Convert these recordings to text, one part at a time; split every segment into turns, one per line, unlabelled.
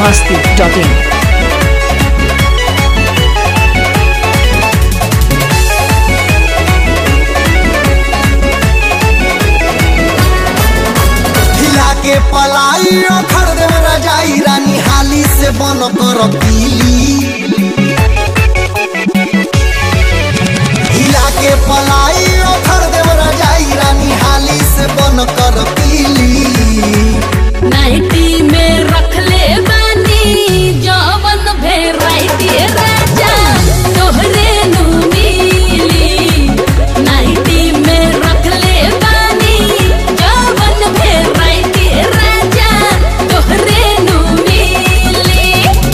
biharmasti.in।
के पलाई खड़ दे रजाई रानी हाली से बन कर पीली हिला के पलाई खड़ दे रजाई रानी हाली से बन कर पीली
नाइटी में रख ले बानी जवन भेराइटी राजा तोहरे नु मिली नाइटी में रख ले बानी जवन भेराइटी राजा तोहरे नु मिली।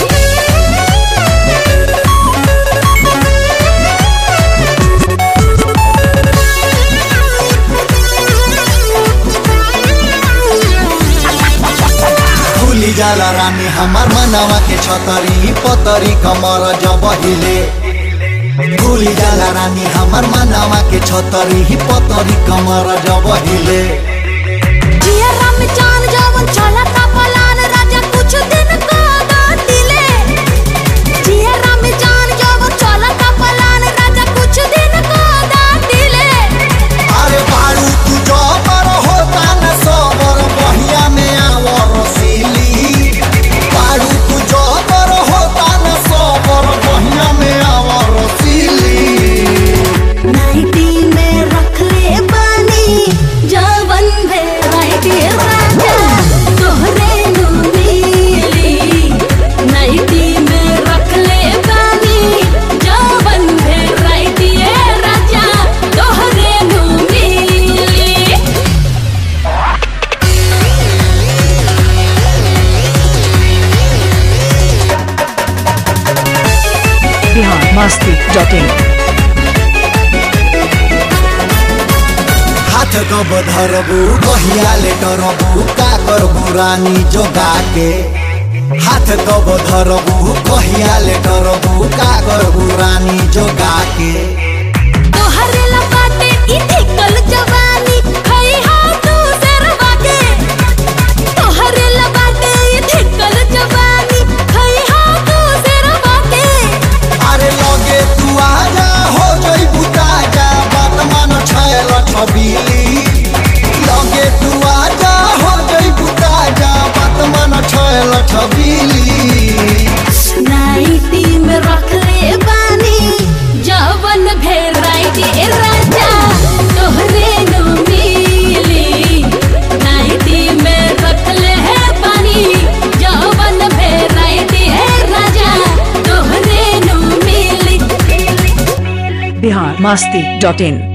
भूली जाला रानी हमार मनवा के छतरी पतरी कमर जब हिले भूली जाला रानी हमार मनवा के छतरी पतरी कमर जब हिले
जिया राम चांद जवन चला का पलान राजा कुछ दिन को दिले जिया राम चांद जवन चला का पलान राजा कुछ दिन को दिले।
अरे बारू तू जबर होता न सबर बहिया में आवर रसीली बारू तू जबर होता न सबर बहिया में आवर रसीली
नाइटी में रख ले बानी जवन भेराइटी राजा तोहरे नु मिली नाइटी में रख ले बानी जवन भेराइटी राजा तोहरे नु मिली।
biharmasti.in।
हाथ कब धरबू कहिया ले डरबू का करबू रानी जोगा के हाथ कब धरबू कहिया ले डरबू का करबू रानी जोगा के
तोहरे लबाटे ई थिकल जवानी खई हा तू सरवा के तोहरे लबाटे ई थिकल जवानी खई हा तू सरवा के।
अरे लगे तू आजा हो जई बुताजा बात मान छैल छबीली लगे तू आजा हो जई बुताजा बात मान छैल छबीली
नाइटी में रख ले बानी जवन भेराइटी राजा तोहरे नु मिली नाइटी में रख ले बानी जवन भेराइटी राजा तोहरे नु मिली।
biharmasti.in।